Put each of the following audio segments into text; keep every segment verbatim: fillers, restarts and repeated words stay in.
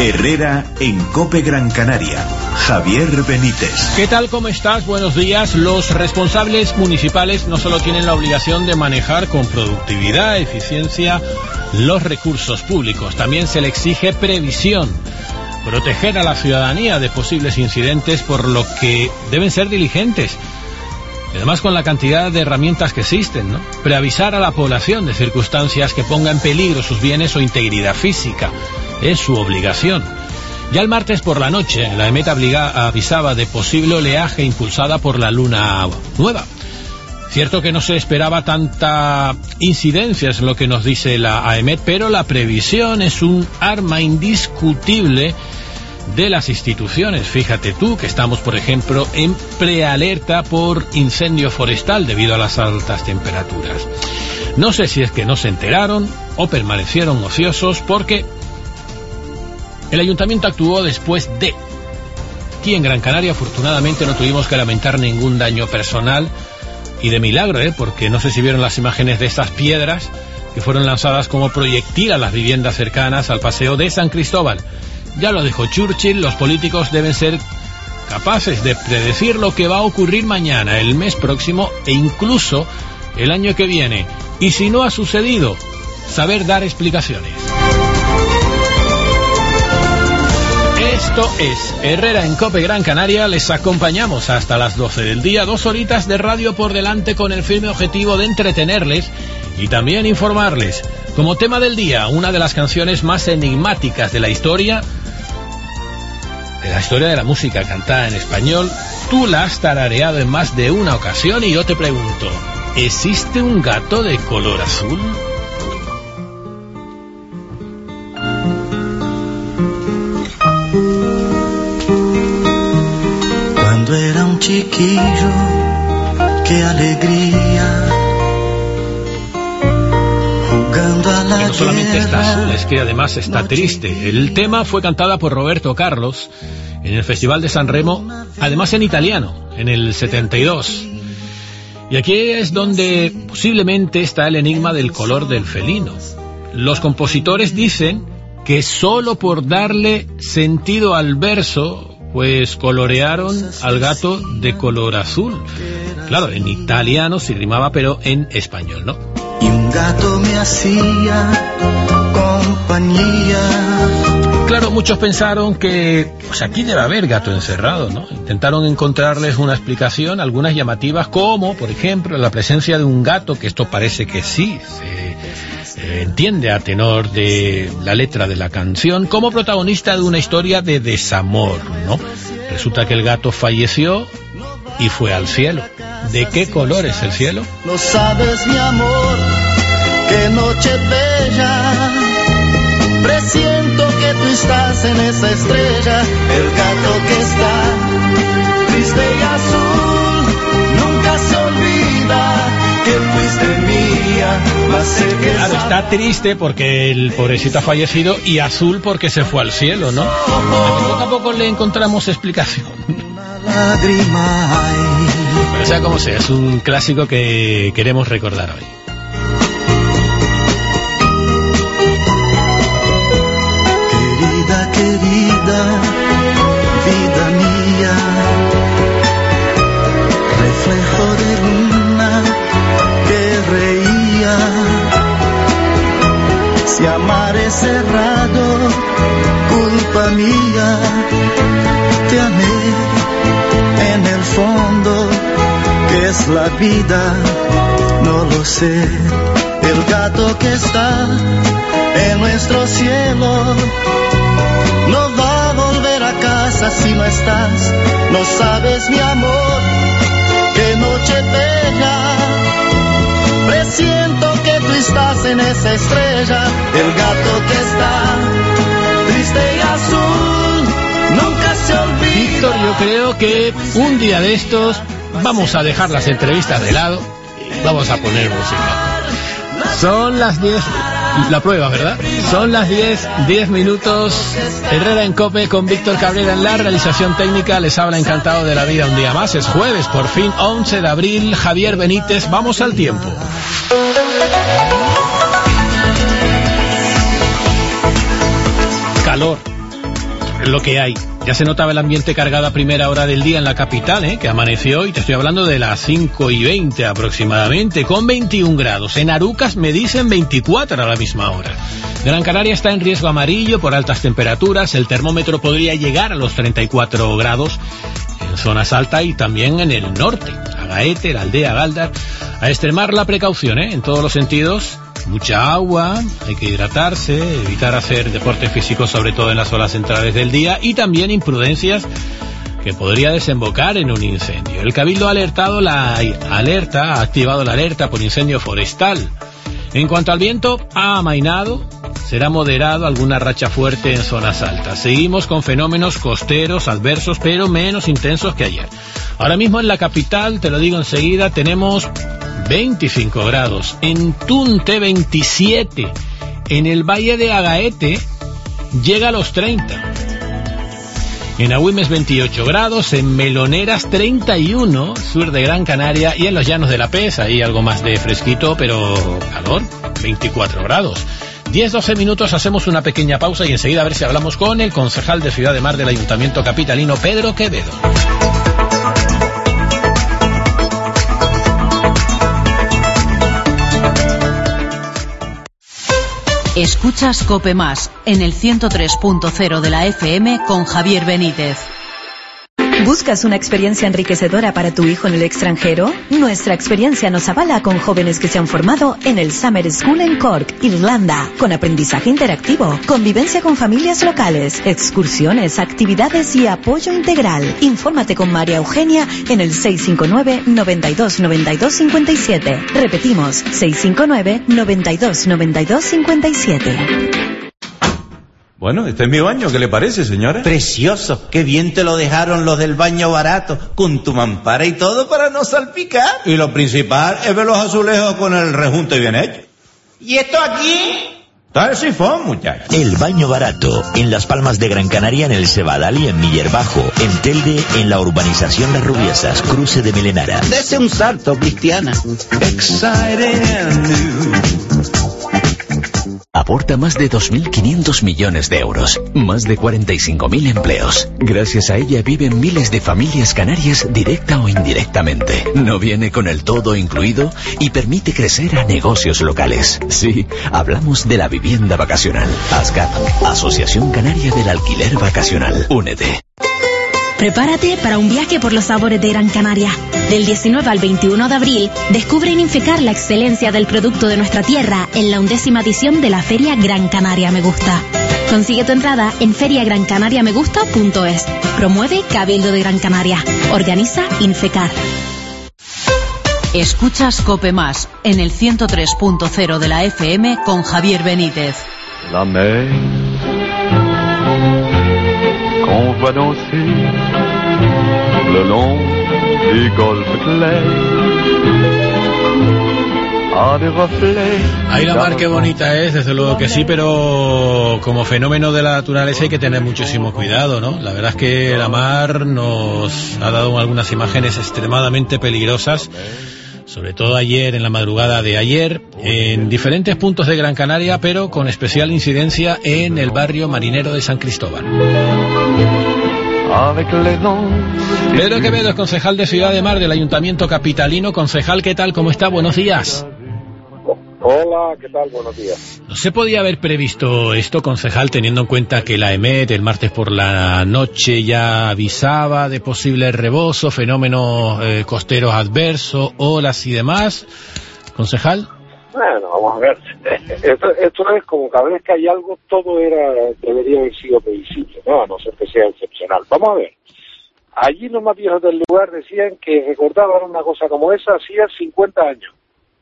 Herrera en COPE Gran Canaria. Javier Benítez. ¿Qué tal? ¿Cómo estás? Buenos días. Los responsables municipales no solo tienen la obligación de manejar con productividad, eficiencia los recursos públicos, también se le exige previsión, proteger a la ciudadanía de posibles incidentes, por lo que deben ser diligentes. Y además con la cantidad de herramientas que existen, ¿no? Preavisar a la población de circunstancias que pongan en peligro sus bienes o integridad física. Es su obligación. Ya el martes por la noche, la AEMET avisaba de posible oleaje impulsada por la luna nueva. Cierto que no se esperaba tanta incidencia, es lo que nos dice la AEMET, pero la previsión es un arma indiscutible de las instituciones. Fíjate tú que estamos, por ejemplo, en prealerta por incendio forestal debido a las altas temperaturas. No sé si es que no se enteraron o permanecieron ociosos, porque el ayuntamiento actuó después de... Aquí en Gran Canaria afortunadamente no tuvimos que lamentar ningún daño personal, y de milagro, ¿eh? Porque no sé si vieron las imágenes de estas piedras que fueron lanzadas como proyectil a las viviendas cercanas al paseo de San Cristóbal. Ya lo dijo Churchill, los políticos deben ser capaces de predecir lo que va a ocurrir mañana, el mes próximo e incluso el año que viene. Y si no ha sucedido, saber dar explicaciones. Esto es Herrera en COPE Gran Canaria. Les acompañamos hasta las doce del día, dos horitas de radio por delante con el firme objetivo de entretenerles y también informarles. Como tema del día, una de las canciones más enigmáticas de la historia, de la historia de la música cantada en español. Tú la has tarareado en más de una ocasión y yo te pregunto, ¿existe un gato de color azul? Cuando era un chiquillo, qué alegría. Y no solamente está azul, es que además está triste. El tema fue cantada por Roberto Carlos en el Festival de San Remo, además en italiano, en el setenta y dos. Y aquí es donde posiblemente está el enigma del color del felino. Los compositores dicen que solo por darle sentido al verso, pues colorearon al gato de color azul. Claro, en italiano se rimaba, pero en español, ¿no? Y un gato me hacía compañía. Claro, muchos pensaron que pues aquí debe haber gato encerrado, ¿no? Intentaron encontrarles una explicación, algunas llamativas, como, por ejemplo, la presencia de un gato, que esto parece que sí se eh, entiende a tenor de la letra de la canción, como protagonista de una historia de desamor, ¿no? Resulta que el gato falleció y fue al cielo. ¿De qué color es el cielo? No sabes, mi amor, qué noche bella. Presiento que tú estás en esa estrella. El gato que está triste y azul nunca se olvida que fuiste mía. Más sé que claro, está triste porque el pobrecito ha fallecido y azul porque se fue al cielo, ¿no? Pero tampoco le encontramos explicación. Lágrima hay. Pero sea como sea, es un clásico que queremos recordar hoy. Querida, querida, vida mía, reflejo de luna que reía. Si amar es cerrado, culpa mía, te amé. En el fondo, ¿qué es la vida? No lo sé. El gato que está en nuestro cielo no va a volver a casa si no estás. No sabes, mi amor, qué noche bella. Presiento que tú estás en esa estrella. El gato que está triste y azul nunca se olvida. Víctor, yo creo que un día de estos vamos a dejar las entrevistas de lado y vamos a poner música. Son las diez, la prueba, ¿verdad? Son las diez, diez minutos. Herrera en COPE con Víctor Cabrera en la realización técnica. Les habla encantado de la vida un día más. Es jueves, por fin, once de abril. Javier Benítez, vamos al tiempo. Calor. es lo que hay. Ya se notaba el ambiente cargado a primera hora del día en la capital, ¿eh? Que amaneció, y te estoy hablando de las cinco y veinte aproximadamente, con veintiún grados. En Arucas me dicen veinticuatro a la misma hora. Gran Canaria está en riesgo amarillo por altas temperaturas. El termómetro podría llegar a los treinta y cuatro grados en zonas altas y también en el norte, Agaete, la aldea Galdar. A extremar la precaución, ¿eh? En todos los sentidos. Mucha agua, hay que hidratarse, evitar hacer deporte físico, sobre todo en las horas centrales del día, y también imprudencias que podría desembocar en un incendio. El Cabildo ha alertado la alerta, ha activado la alerta por incendio forestal. En cuanto al viento, ha amainado, será moderado, alguna racha fuerte en zonas altas. Seguimos con fenómenos costeros adversos, pero menos intensos que ayer. Ahora mismo en la capital, te lo digo enseguida, tenemos veinticinco grados, en Tunte veintisiete, en el Valle de Agaete llega a los treinta, en Agüimes veintiocho grados, en Meloneras treinta y uno, sur de Gran Canaria, y en los Llanos de la Pesa, ahí algo más de fresquito, pero calor, veinticuatro grados. diez doce minutos, hacemos una pequeña pausa y enseguida a ver si hablamos con el concejal de Ciudad de Mar del Ayuntamiento capitalino, Pedro Quevedo. Escuchas COPE Más en el ciento tres punto cero de la F M con Javier Benítez. ¿Buscas una experiencia enriquecedora para tu hijo en el extranjero? Nuestra experiencia nos avala con jóvenes que se han formado en el Summer School en Cork, Irlanda, con aprendizaje interactivo, convivencia con familias locales, excursiones, actividades y apoyo integral. Infórmate con María Eugenia en el seis cinco nueve, noventa y dos, noventa y dos, cincuenta y siete. Repetimos, seis cinco nueve, noventa y dos, noventa y dos, cincuenta y siete. Bueno, este es mi baño, ¿qué le parece, señora? Precioso, qué bien te lo dejaron los del baño barato, con tu mampara y todo para no salpicar. Y lo principal es ver los azulejos con el rejunte bien hecho. ¿Y esto aquí? Está el sifón, muchacho. El baño barato, en Las Palmas de Gran Canaria, en el Cebadal y en Miller Bajo. En Telde, en la urbanización Las Rubiesas, cruce de Melenara. Dese un salto, Cristiana. Exciting and new. Aporta más de dos mil quinientos millones de euros, más de cuarenta y cinco mil empleos. Gracias a ella viven miles de familias canarias directa o indirectamente. No viene con el todo incluido y permite crecer a negocios locales. Sí, hablamos de la vivienda vacacional. ASCAP, Asociación Canaria del Alquiler Vacacional. Únete. Prepárate para un viaje por los sabores de Gran Canaria. Del diecinueve al veintiuno de abril, descubre en Infecar la excelencia del producto de nuestra tierra en la undécima edición de la Feria Gran Canaria Me Gusta. Consigue tu entrada en feria gran canaria me gusta punto es. Promueve Cabildo de Gran Canaria. Organiza Infecar. Escuchas COPE Más en el ciento tres punto cero de la F M con Javier Benítez. La mer qu'on va danser le long des golfes clairs. Ahí la mar, qué bonita es, desde luego que sí, pero como fenómeno de la naturaleza hay que tener muchísimo cuidado, ¿no? La verdad es que la mar nos ha dado algunas imágenes extremadamente peligrosas, sobre todo ayer, en la madrugada de ayer, en diferentes puntos de Gran Canaria, pero con especial incidencia en el barrio marinero de San Cristóbal. Pedro Quevedo es concejal de Ciudad de Mar del Ayuntamiento capitalino. Concejal, ¿qué tal? ¿Cómo está? Buenos días. Hola, ¿qué tal? Buenos días. ¿No se podía haber previsto esto, concejal, teniendo en cuenta que la EMET el martes por la noche ya avisaba de posibles rebosos, fenómenos eh, costeros adversos, olas y demás? Concejal. Bueno, vamos a ver. Esto, esto es como cada vez que hay algo, todo era debería haber sido previsible, ¿no? A no ser que sea excepcional. Vamos a ver. Allí los más viejos del lugar decían que recordaban una cosa como esa hacía cincuenta años.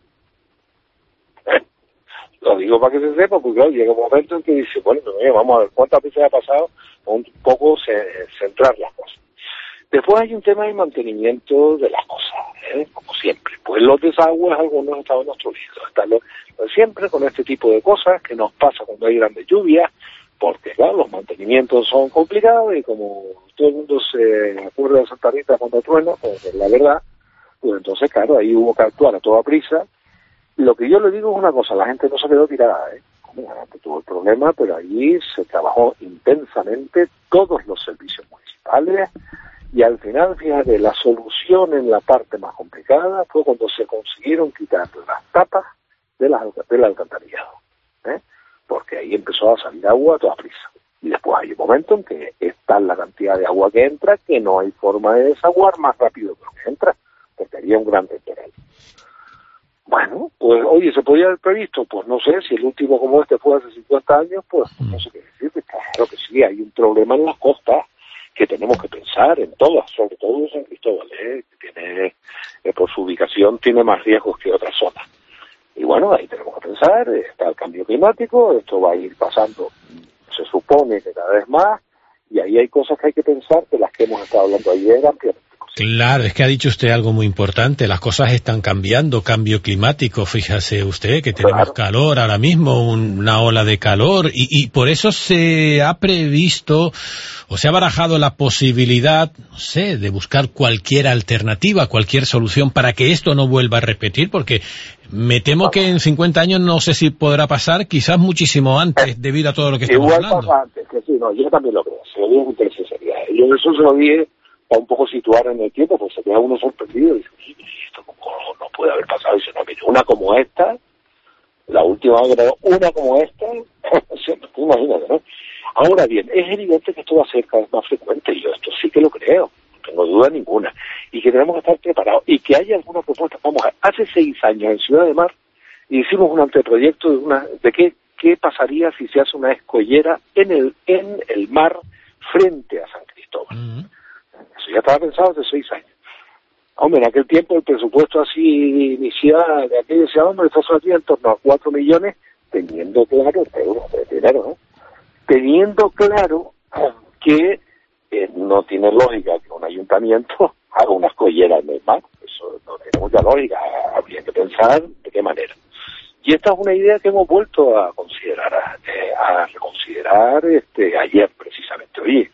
¿Eh? Lo digo para que se sepa, porque claro, llega un momento en que dice, bueno, vamos a ver cuántas veces ha pasado, un poco centrar las cosas. Después hay un tema de mantenimiento de las cosas, ¿eh? Como siempre. Pues los desagües, algunos estaban obstruidos. Están los, siempre con este tipo de cosas que nos pasa cuando hay grandes lluvias, porque claro, los mantenimientos son complicados y como todo el mundo se acuerda de Santa Rita cuando truena, pues la verdad, pues entonces claro, ahí hubo que actuar a toda prisa. Lo que yo le digo es una cosa, la gente no se quedó tirada, ¿eh? Antes tuvo el problema, pero allí se trabajó intensamente todos los servicios municipales y al final, fíjate, la solución en la parte más complicada fue cuando se consiguieron quitar las tapas de la, del alcantarillado, ¿eh? Porque ahí empezó a salir agua a toda prisa. Y después hay un momento en que está la cantidad de agua que entra, que no hay forma de desaguar más rápido que lo que entra, porque había un gran temporal. Bueno, pues oye, ¿se podía haber previsto? Pues no sé, si el último como este fue hace cincuenta años, pues no sé qué decirte. Claro que sí, hay un problema en las costas que tenemos que pensar en todas, sobre todo en San Cristóbal, ¿eh? que tiene, eh, por su ubicación tiene más riesgos que otras zonas. Y bueno, ahí tenemos que pensar, está el cambio climático, esto va a ir pasando, se supone que cada vez más, y ahí hay cosas que hay que pensar, de las que hemos estado hablando ayer ampliamente. Claro, es que ha dicho usted algo muy importante, las cosas están cambiando, cambio climático, fíjese usted que tenemos claro. calor ahora mismo, una ola de calor, y, y por eso se ha previsto o se ha barajado la posibilidad, no sé, de buscar cualquier alternativa, cualquier solución para que esto no vuelva a repetir, porque me temo Vamos. que en cincuenta años no sé si podrá pasar, quizás muchísimo antes, debido a todo lo que estamos Igual hablando. Igual antes, que sí, no, yo también lo creo, se lo digo con sinceridad. Yo eso se lo dije para un poco situar en el tiempo, pues se queda uno sorprendido y dice, esto como no puede haber pasado. Y dice, no, mire, una como esta, la última vez que una como esta, tú imagínate, ¿no? Ahora bien, es evidente que esto va a ser cada vez más frecuente, y yo esto sí que lo creo, no tengo duda ninguna, y que tenemos que estar preparados, y que haya alguna propuesta. Vamos a ver, hace seis años en Ciudad de Mar hicimos un anteproyecto de una de qué, qué pasaría si se hace una escollera en el, en el mar frente a San Cristóbal. Uh-huh. Eso ya estaba pensado hace seis años. Hombre, en aquel tiempo el presupuesto así inicial de aquello decía, hombre, esto salía en torno a cuatro millones, teniendo claro, euros de dinero, ¿no? Teniendo claro que eh, no tiene lógica que un ayuntamiento haga una escollera en el mar. Eso no tiene mucha lógica, habría que pensar de qué manera. Y esta es una idea que hemos vuelto a considerar, a, eh, a reconsiderar este, ayer precisamente. Oye,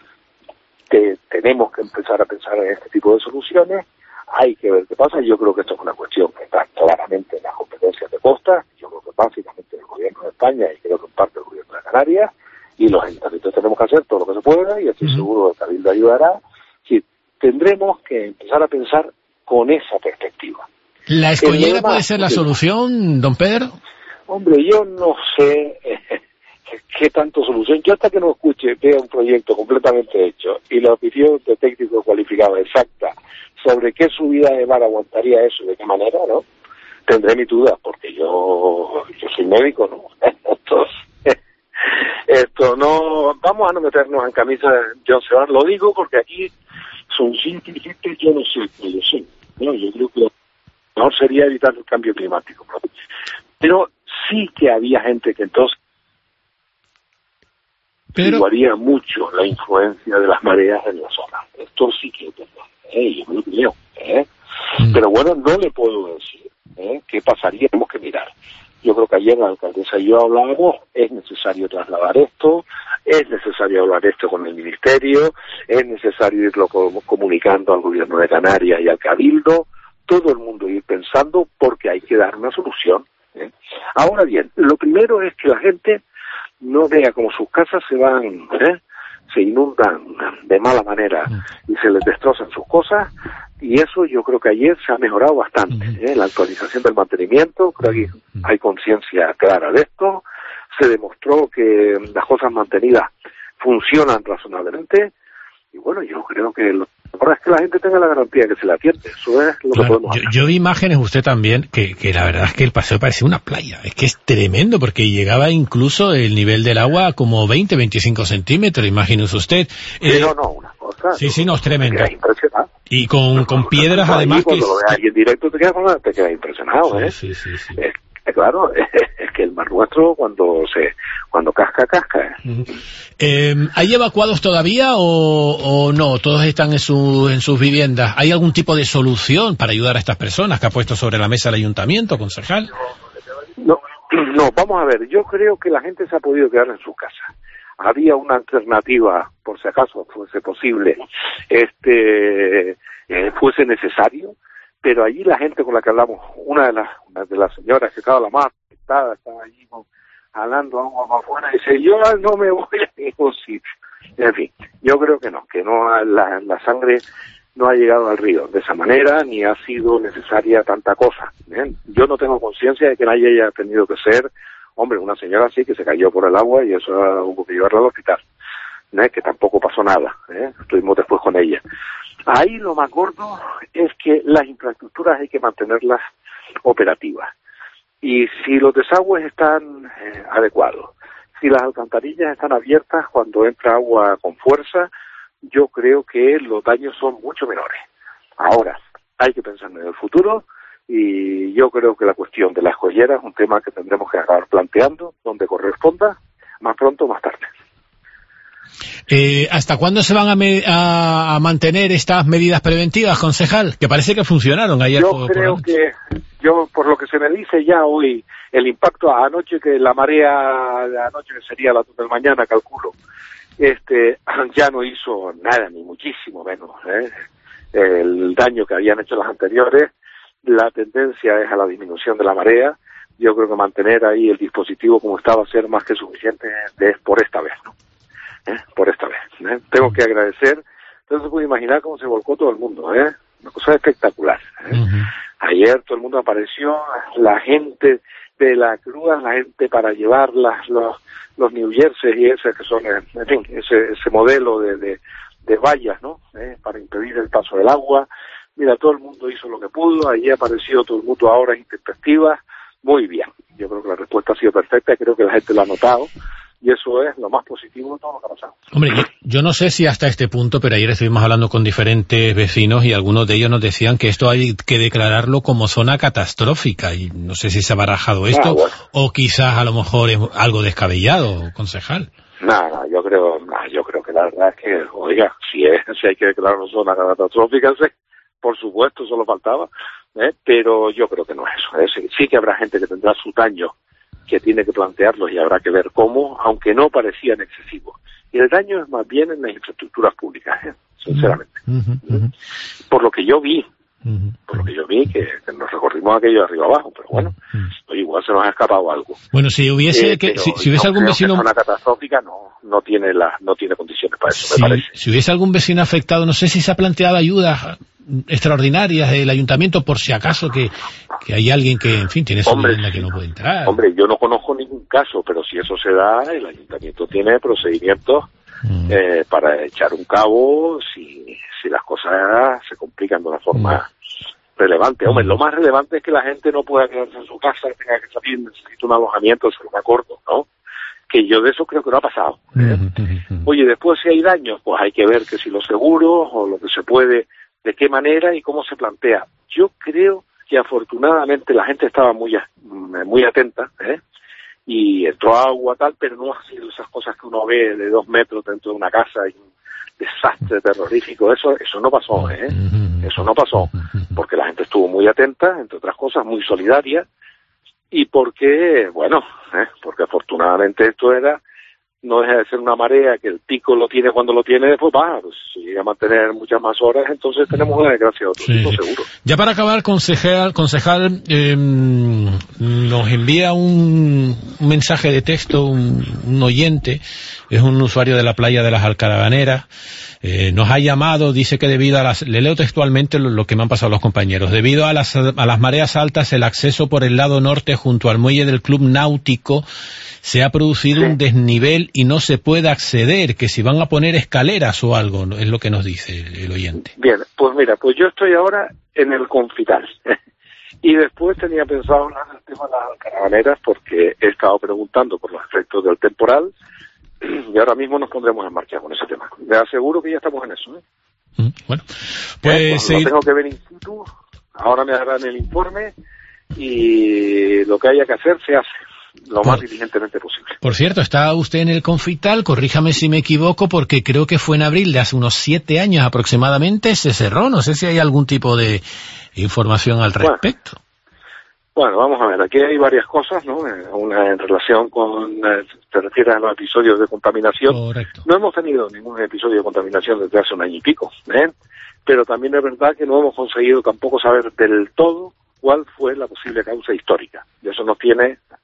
que tenemos que empezar a pensar en este tipo de soluciones, hay que ver qué pasa. Yo creo que esto es una cuestión que está claramente en las competencias de costa, yo creo que básicamente el gobierno de España y creo que en parte el gobierno de Canarias, y los ayuntamientos tenemos que hacer todo lo que se pueda, y estoy uh-huh. seguro que el Cabildo ayudará. Sí, tendremos que empezar a pensar con esa perspectiva. ¿La escollera puede ser la solución, don Pedro? Hombre, yo no sé eh, qué tanto solución. Yo hasta que no escuche, vea un proyecto completamente hecho y la opinión de técnico cualificado exacta sobre qué subida de mar aguantaría eso y de qué manera, ¿no? Tendré mi duda, porque yo yo soy médico, ¿no? Entonces, esto no... Vamos a no meternos en camisa de John Sebastián. Lo digo porque aquí son inteligentes, yo no sé, no lo sé. No, yo creo que lo mejor sería evitar el cambio climático. ¿No? Pero sí que había gente que entonces Pero... varía mucho la influencia de las mareas en la zona. Esto sí que es verdad, ¿eh? Yo me lo creo, ¿eh? Mm. Pero bueno, no le puedo decir ¿eh? qué pasaría, tenemos que mirar. Yo creo que ayer la alcaldesa y yo hablábamos, es necesario trasladar esto, es necesario hablar esto con el ministerio, es necesario irlo comunicando al gobierno de Canarias y al Cabildo, todo el mundo ir pensando, porque hay que dar una solución, ¿eh? Ahora bien, lo primero es que la gente no vea como sus casas se van, ¿eh? se inundan de mala manera y se les destrozan sus cosas, y eso yo creo que ayer se ha mejorado bastante, ¿eh? La actualización del mantenimiento, creo que hay conciencia clara de esto, se demostró que las cosas mantenidas funcionan razonablemente, y bueno, yo creo que lo ahora es que la gente tenga la garantía que se le atiende, eso es lo claro, que podemos hacer. Yo, yo vi imágenes, usted también, que, que la verdad es que el paseo parecía una playa, es que es tremendo, porque llegaba incluso el nivel del agua como veinte, veinticinco centímetros, imagínese usted. Eh, sí, no, no, una cosa. Sí, sí, no, es tremendo. Te impresionado. Y con, no, con no, piedras no, además cuando que... Cuando lo veas ahí en directo te quedas, te quedas impresionado, sí, ¿eh? Sí, sí, sí. Es, es claro, es, es que el mar nuestro cuando se cuando casca, casca. Uh-huh. Eh, ¿Hay evacuados todavía o, o no? ¿Todos están en, su, en sus viviendas? ¿Hay algún tipo de solución para ayudar a estas personas que ha puesto sobre la mesa el ayuntamiento, concejal? No, no, vamos a ver, yo creo que la gente se ha podido quedar en su casa. Había una alternativa, por si acaso fuese posible, este eh, fuese necesario, pero allí la gente con la que hablamos, una de las, una de las señoras que estaba la más afectada, estaba allí con, jalando agua para afuera y dice, yo no me voy a ningún sitio. En fin, yo creo que no, que no la, la sangre no ha llegado al río de esa manera, ni ha sido necesaria tanta cosa. ¿Bien? Yo no tengo conciencia de que nadie haya tenido que ser, hombre, una señora así que se cayó por el agua y eso hubo que llevarla al hospital, ¿eh? Que tampoco pasó nada, ¿eh? Estuvimos después con ella. Ahí lo más gordo es que las infraestructuras hay que mantenerlas operativas. Y si los desagües están eh, adecuados, si las alcantarillas están abiertas cuando entra agua con fuerza, yo creo que los daños son mucho menores. Ahora, hay que pensar en el futuro y yo creo que la cuestión de las joyeras es un tema que tendremos que acabar planteando donde corresponda, más pronto o más tarde. Eh, ¿Hasta cuándo se van a, me, a, a mantener estas medidas preventivas, concejal? Que parece que funcionaron ayer. Yo por, creo por que, yo por lo que se me dice ya hoy, el impacto anoche, que la marea de anoche sería la del mañana, calculo, este ya no hizo nada, ni muchísimo menos, ¿eh? El daño que habían hecho las anteriores. La tendencia es a la disminución de la marea. Yo creo que mantener ahí el dispositivo como está va a ser más que suficiente de, por esta vez, ¿no? ¿Eh? Por esta vez, ¿eh? Tengo que agradecer. Entonces se puede imaginar cómo se volcó todo el mundo, ¿eh? Una cosa espectacular, ¿eh? Uh-huh. Ayer todo el mundo apareció, la gente de la Cruz, la gente para llevar las, los, los New Jersey y ese que son, en fin, ese, ese modelo de, de, de vallas, ¿no? ¿Eh? Para impedir el paso del agua. Mira, todo el mundo hizo lo que pudo, allí apareció todo el mundo a horas intempestivas. Muy bien, yo creo que la respuesta ha sido perfecta, creo que la gente lo ha notado. Y eso es lo más positivo de todo lo que ha pasado. Hombre, yo, yo no sé si hasta este punto, pero ayer estuvimos hablando con diferentes vecinos y algunos de ellos nos decían que esto hay que declararlo como zona catastrófica y no sé si se ha barajado esto ah, bueno. o quizás a lo mejor es algo descabellado, concejal. Nada, yo creo, nah, yo creo que la verdad es que, oiga, si, es, si hay que declararlo zona catastrófica, sí, por supuesto, solo faltaba, ¿eh? Pero yo creo que no es eso. ¿eh? Sí, sí que habrá gente que tendrá sus daños que tiene que plantearlos y habrá que ver cómo, aunque no parecían excesivos. Y el daño es más bien en las infraestructuras públicas, ¿eh? Sinceramente. Uh-huh, uh-huh. Por lo que yo vi, uh-huh. por lo que yo vi, que, que nos recorrimos aquello de arriba abajo, pero bueno, uh-huh. igual se nos ha escapado algo. Bueno, si hubiese, eh, que, si, si hubiese algún vecino... Una catastrófica no, no tiene la, no tiene condiciones para eso, si, me parece. Si hubiese algún vecino afectado, no sé si se ha planteado ayudas extraordinarias del ayuntamiento por si acaso que, que hay alguien que, en fin, tiene su vivienda que no puede entrar. Hombre, yo no conozco ningún caso, pero si eso se da, el ayuntamiento tiene procedimientos mm. eh, para echar un cabo si, si las cosas se complican de una forma mm. relevante. Hombre, mm. lo más relevante es que la gente no pueda quedarse en su casa, tenga que salir, necesita un alojamiento, se lo acuerdo, ¿no? Que yo de eso creo que no ha pasado. ¿eh? Mm. Oye, después si hay daños, pues hay que ver que si los seguros o lo que se puede, de qué manera y cómo se plantea. Yo creo que afortunadamente la gente estaba muy muy atenta, ¿eh? Y entró agua tal, pero no ha sido esas cosas que uno ve de dos metros dentro de una casa y un desastre terrorífico. Eso eso no pasó, ¿eh? Eso no pasó, porque la gente estuvo muy atenta, entre otras cosas, muy solidaria, y porque, bueno, ¿eh? porque afortunadamente esto era, no deja de ser una marea que el pico lo tiene cuando lo tiene, después va, pues si llega a mantener muchas más horas, entonces tenemos una desgracia de otro sí, tipo, sí. seguro. Ya para acabar, concejal, concejal eh, nos envía un, un mensaje de texto, un, un oyente, es un usuario de la playa de las Alcaravaneras, eh, nos ha llamado, dice que debido a las, le leo textualmente lo, lo que me han pasado los compañeros, debido a las, a las mareas altas, el acceso por el lado norte junto al muelle del Club Náutico se ha producido sí. un desnivel y no se puede acceder, que si van a poner escaleras o algo, es lo que nos dice el oyente. Bien, pues mira, pues yo estoy ahora en el Confital y después tenía pensado hablar del tema de las Alcaravaneras porque he estado preguntando por los efectos del temporal y ahora mismo nos pondremos en marcha con ese tema. Le aseguro que ya estamos en eso, ¿eh? Mm, bueno, pues... Eh, lo tengo que ver in situ, ahora me darán el informe y lo que haya que hacer se hace lo más diligentemente posible. Por cierto, está usted en el Confital, corríjame si me equivoco, porque creo que fue en abril de hace unos siete años aproximadamente, se cerró, no sé si hay algún tipo de información al respecto. Bueno, bueno vamos a ver, aquí hay varias cosas, ¿no? Una en relación con, eh, te refieres a los episodios de contaminación. Correcto. No hemos tenido ningún episodio de contaminación desde hace un año y pico, ¿eh? Pero también es verdad que no hemos conseguido tampoco saber del todo cuál fue la posible causa histórica. Y eso nos tiene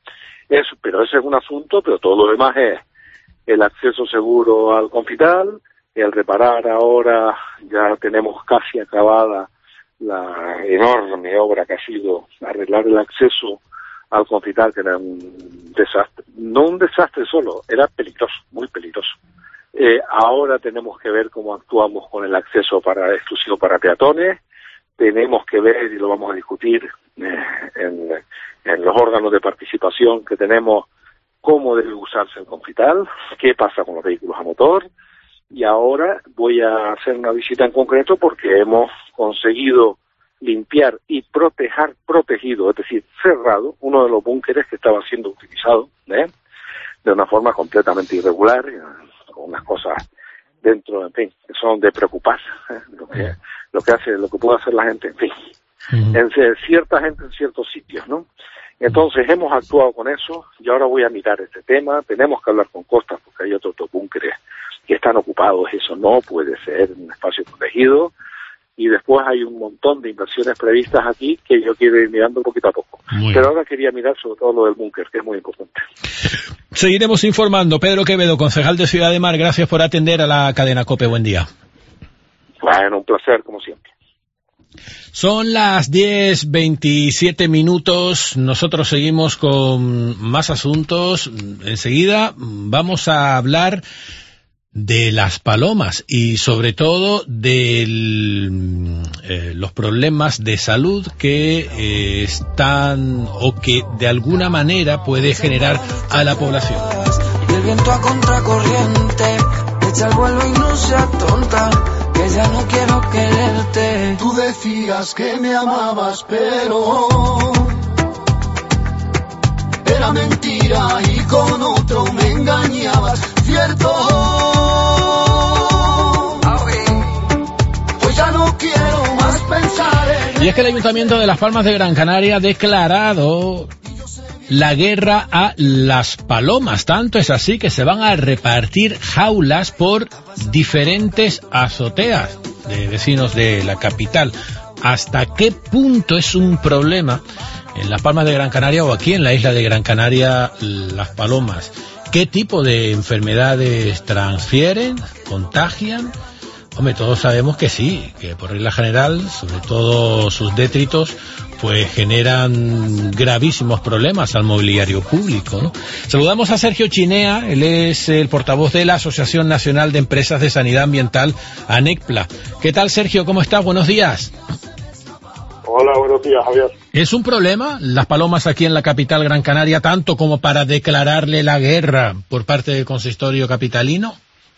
Eso, pero ese es un asunto, pero todo lo demás es el acceso seguro al Confital, el reparar ahora, ya tenemos casi acabada la enorme obra que ha sido arreglar el acceso al Confital, que era un desastre, no un desastre solo, era peligroso, muy peligroso. Eh, ahora tenemos que ver cómo actuamos con el acceso para exclusivo para peatones, tenemos que ver, y lo vamos a discutir eh, en, en los órganos de participación que tenemos, cómo debe usarse el Confital, qué pasa con los vehículos a motor, y ahora voy a hacer una visita en concreto porque hemos conseguido limpiar y proteger, protegido, es decir, cerrado, uno de los búnkeres que estaba siendo utilizado, ¿eh? de una forma completamente irregular, con unas cosas dentro, en fin, que son de preocupar, ¿eh? lo que lo que hace, lo que puede hacer la gente, en fin, uh-huh. en cierta gente en ciertos sitios, ¿no? Entonces hemos actuado con eso, y ahora voy a mirar este tema, tenemos que hablar con Costas porque hay otros dos búnkeres que están ocupados, eso no puede ser un espacio protegido, y después hay un montón de inversiones previstas aquí que yo quiero ir mirando poquito a poco. Muy Pero ahora quería mirar sobre todo lo del búnker, que es muy importante. Seguiremos informando. Pedro Quevedo, concejal de Ciudad de Mar, gracias por atender a la cadena COPE. Buen día. Bueno, un placer, como siempre. Son las diez veintisiete minutos. Nosotros seguimos con más asuntos. Enseguida vamos a hablar de las palomas y sobre todo de eh, los problemas de salud que eh, están o que de alguna manera puede generar a la población. Y el viento a contracorriente echa el vuelo y no sea tonta, que ya no quiero quererte. Tú decías que me amabas, pero era mentira y con otro me engañabas, cierto. Y es que el Ayuntamiento de Las Palmas de Gran Canaria ha declarado la guerra a las palomas. Tanto es así que se van a repartir jaulas por diferentes azoteas de vecinos de la capital. ¿Hasta qué punto es un problema en Las Palmas de Gran Canaria o aquí en la isla de Gran Canaria las palomas? ¿Qué tipo de enfermedades transfieren, contagian? Hombre, todos sabemos que sí, que por regla general, sobre todo sus détritos, pues generan gravísimos problemas al mobiliario público, ¿no? Saludamos a Sergio Chinea, él es el portavoz de la Asociación Nacional de Empresas de Sanidad Ambiental, ANECPLA. ¿Qué tal, Sergio? ¿Cómo estás? Buenos días. Hola, buenos días, Javier. ¿Es un problema las palomas aquí en la capital Gran Canaria, tanto como para declararle la guerra por parte del consistorio capitalino?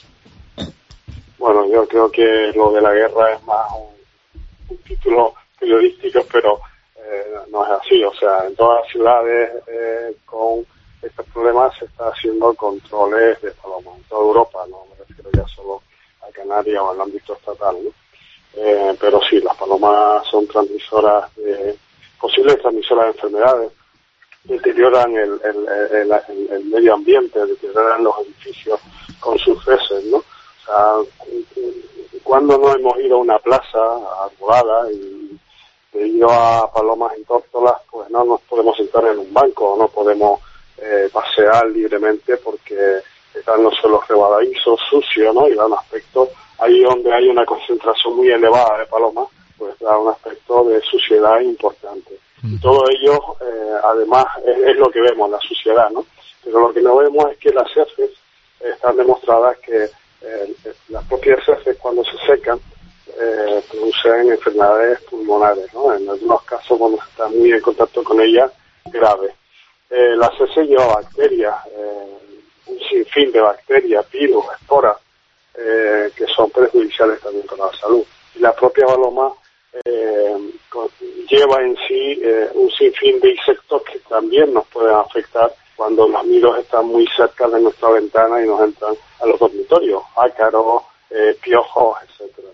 Bueno, yo creo que lo de la guerra es más un, un título periodístico, pero eh, no es así. O sea, en todas las ciudades eh, con estos problemas se está haciendo controles de palomas. En toda Europa, no me refiero ya solo a Canarias o al ámbito estatal, ¿no? Eh, pero sí, las palomas son transmisoras de, posibles transmisoras de enfermedades, deterioran el, el, el, el, el medio ambiente, deterioran los edificios con sus heces, ¿no? O sea, cuando no hemos ido a una plaza arbolada y debido a palomas en tórtolas, pues no nos podemos sentar en un banco, no podemos eh, pasear libremente porque están los suelos rebadizos, sucios, ¿no? Y da un aspecto, ahí donde hay una concentración muy elevada de palomas, pues da un aspecto de suciedad importante. Y todo ello, eh, además, es, es lo que vemos, la suciedad, ¿no? Pero lo que no vemos es que las heces están demostradas que Eh, las propias heces cuando se secan eh, producen enfermedades pulmonares, ¿no? En algunos casos cuando se está muy en contacto con ellas, graves. Eh, las heces llevan bacterias, eh, un sinfín de bacterias, virus, esporas, eh, que son perjudiciales también para la salud. Y la propia paloma eh, lleva en sí eh, un sinfín de insectos que también nos pueden afectar cuando los nidos están muy cerca de nuestra ventana y nos entran a los dormitorios, ácaros, eh, piojos, etcétera.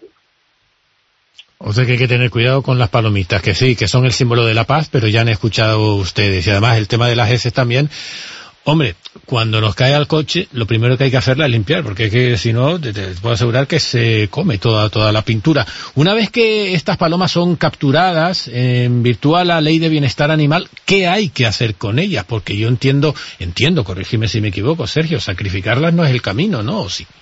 O sea que hay que tener cuidado con las palomitas, que sí, que son el símbolo de la paz, pero ya han escuchado ustedes. Y además el tema de las heces también, Hombre, cuando nos cae al coche, lo primero que hay que hacerla es limpiar, porque es que si no, te, te puedo asegurar que se come toda toda la pintura. Una vez que estas palomas son capturadas, en virtud a la ley de bienestar animal, ¿qué hay que hacer con ellas? Porque yo entiendo, entiendo, corrígeme si me equivoco, Sergio, sacrificarlas no es el camino, ¿no? ¿O sí?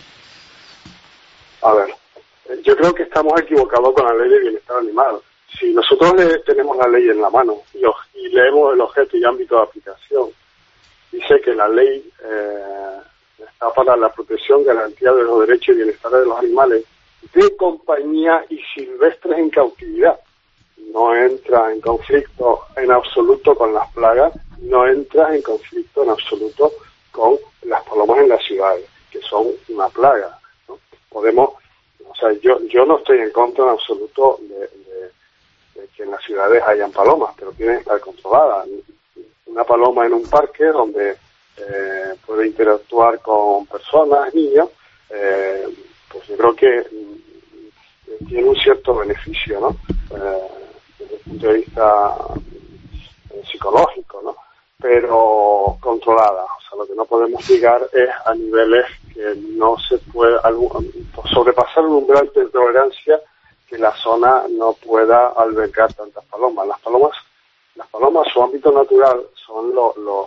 A ver, yo creo que estamos equivocados con la ley de bienestar animal. Si nosotros le, tenemos la ley en la mano y, y leemos el objeto y ámbito de aplicación, dice que la ley eh, está para la protección, garantía de los derechos y bienestar de los animales de compañía y silvestres en cautividad. No entra en conflicto en absoluto con las plagas, no entra en conflicto en absoluto con las palomas en las ciudades, que son una plaga, ¿no? Podemos, o sea, yo yo no estoy en contra en absoluto de, de, de que en las ciudades hayan palomas, pero tienen que estar controladas. Una paloma en un parque donde eh, puede interactuar con personas, niños, eh, pues yo creo que mm, tiene un cierto beneficio, ¿no? Eh, desde el punto de vista eh, psicológico, ¿no? Pero controlada. O sea, lo que no podemos llegar es a niveles que no se puede, algún, sobrepasar un umbral de tolerancia que la zona no pueda albergar tantas palomas. Las palomas Las palomas, su ámbito natural, son lo, lo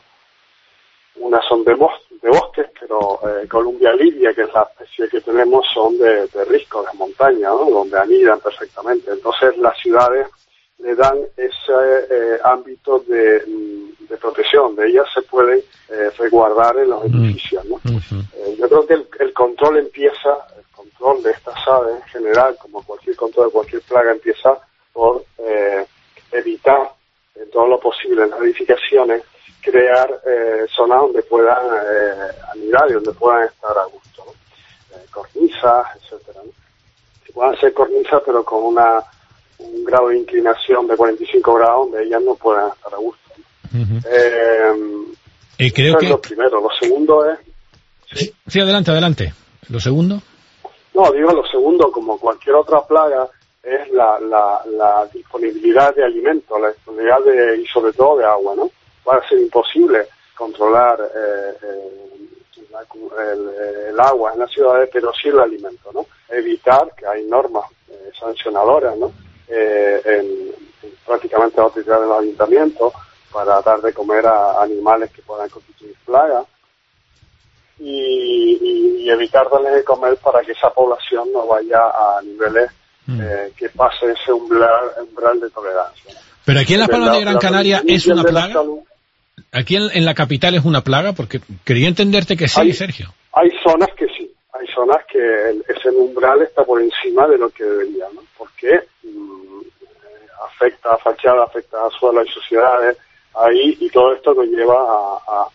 unas son de, bos, de bosques, pero eh, Columbia lidia, que es la especie que tenemos, son de, de risco, de montaña, ¿no? Donde anidan perfectamente. Entonces las ciudades le dan ese eh, ámbito de, de protección, de ellas se pueden eh, resguardar en los edificios, ¿no? Uh-huh. Eh, yo creo que el, el control empieza, el control de estas aves en general, como cualquier control de cualquier plaga, empieza por eh, evitar en todo lo posible en las edificaciones, crear eh, zonas donde puedan eh, anidar y donde puedan estar a gusto, ¿no? Eh, cornisas, etcétera, ¿no? Que puedan ser cornisas, pero con una un grado de inclinación de cuarenta y cinco grados donde ellas no puedan estar a gusto, ¿no? Uh-huh. eh, y creo eso que... es lo primero. Lo segundo es... ¿sí? Sí, adelante, adelante. ¿Lo segundo? No, digo, lo segundo, como cualquier otra plaga, es la, la, la disponibilidad de alimentos, la disponibilidad de, y sobre todo de agua, ¿no? Va a ser imposible controlar eh, eh, la, el, el agua en las ciudades, pero sí el alimento, ¿no? Evitar, que hay normas eh, sancionadoras, ¿no? Eh, en, en prácticamente la autoridad de los ayuntamientos para dar de comer a animales que puedan constituir plagas y, y, y evitar darles de comer para que esa población no vaya a niveles Eh, que pase ese umbral, umbral de tolerancia. Pero aquí en las Palmas de Gran Canaria es una plaga. Salud, aquí en, en la capital es una plaga, porque quería entenderte que sí, hay, Sergio. Hay zonas que sí, hay zonas que el, ese umbral está por encima de lo que debería, ¿no? Porque mm, afecta a fachada, afecta a suelo y sociedades ahí, y todo esto conlleva a, a,